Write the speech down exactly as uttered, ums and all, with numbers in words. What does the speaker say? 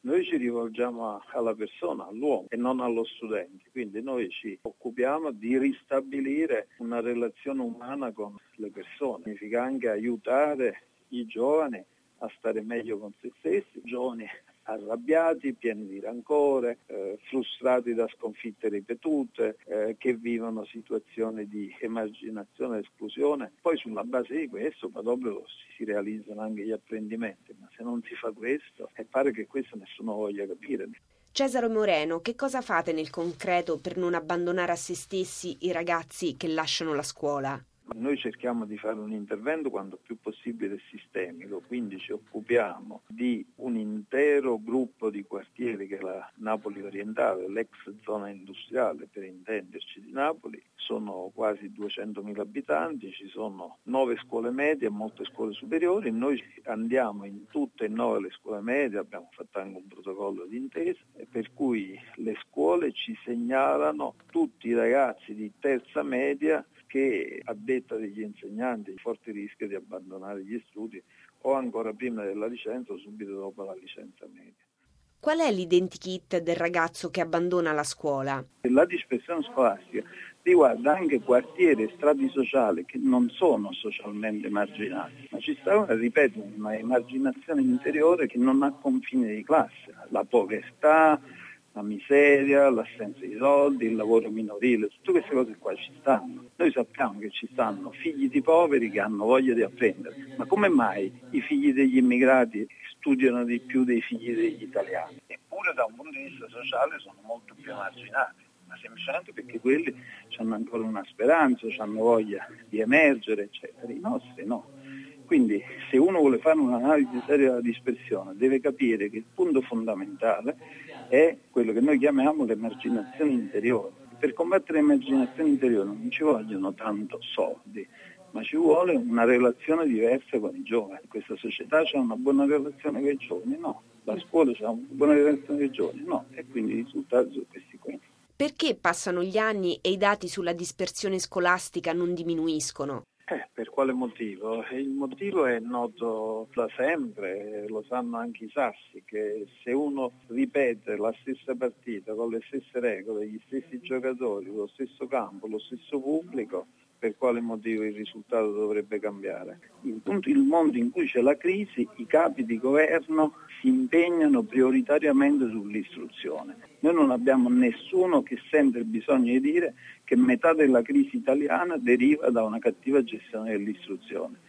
Noi ci rivolgiamo a, alla persona, all'uomo e non allo studente, quindi noi ci occupiamo di ristabilire una relazione umana con le persone, significa anche aiutare i giovani a stare meglio con se stessi, giovani arrabbiati, pieni di rancore, eh, frustrati da sconfitte ripetute, eh, che vivono situazioni di emarginazione e esclusione. Poi sulla base di questo poi dopo si realizzano anche gli apprendimenti, ma se non si fa questo, e pare che questo nessuno voglia capire. Cesare Moreno, che cosa fate nel concreto per non abbandonare a se stessi i ragazzi che lasciano la scuola? Noi cerchiamo di fare un intervento quanto più possibile sistemico, quindi ci occupiamo di un intero gruppo di quartieri che è la Napoli orientale, l'ex zona industriale per intenderci di Napoli, sono quasi duecentomila abitanti, ci sono nove scuole medie e molte scuole superiori, noi andiamo in tutte e nove le scuole medie, abbiamo fatto anche un protocollo di intesa, per cui le scuole ci segnalano tutti i ragazzi di terza media che a detta degli insegnanti il forte rischio di abbandonare gli studi o ancora prima della licenza o subito dopo la licenza media. Qual è l'identikit del ragazzo che abbandona la scuola? La dispersione scolastica riguarda anche quartieri e strati sociali che non sono socialmente marginati, ma ci sta, ripeto, una emarginazione interiore che non ha confini di classe, la povertà, la miseria, l'assenza di soldi, il lavoro minorile, tutte queste cose qua ci stanno. Noi sappiamo che ci stanno figli di poveri che hanno voglia di apprendere, ma come mai i figli degli immigrati studiano di più dei figli degli italiani? Eppure da un punto di vista sociale sono molto più emarginati, ma semplicemente perché quelli hanno ancora una speranza, hanno voglia di emergere, eccetera. I nostri no. Quindi se uno vuole fare un'analisi seria della dispersione deve capire che il punto fondamentale è quello che noi chiamiamo l'emarginazione interiore. Per combattere l'emarginazione interiore non ci vogliono tanto soldi, ma ci vuole una relazione diversa con i giovani. Questa società ha una buona relazione con i giovani? No. La scuola ha una buona relazione con i giovani? No. E quindi i risultati sono questi qui. Perché passano gli anni e i dati sulla dispersione scolastica non diminuiscono? Eh, per quale motivo? Il motivo è noto da sempre, lo sanno anche i sassi, che se uno ripete la stessa partita con le stesse regole, gli stessi giocatori, lo stesso campo, lo stesso pubblico, per quale motivo il risultato dovrebbe cambiare? In il mondo in cui c'è la crisi, i capi di governo si impegnano prioritariamente sull'istruzione. Noi non abbiamo nessuno che sente il bisogno di dire che metà della crisi italiana deriva da una cattiva gestione dell'istruzione.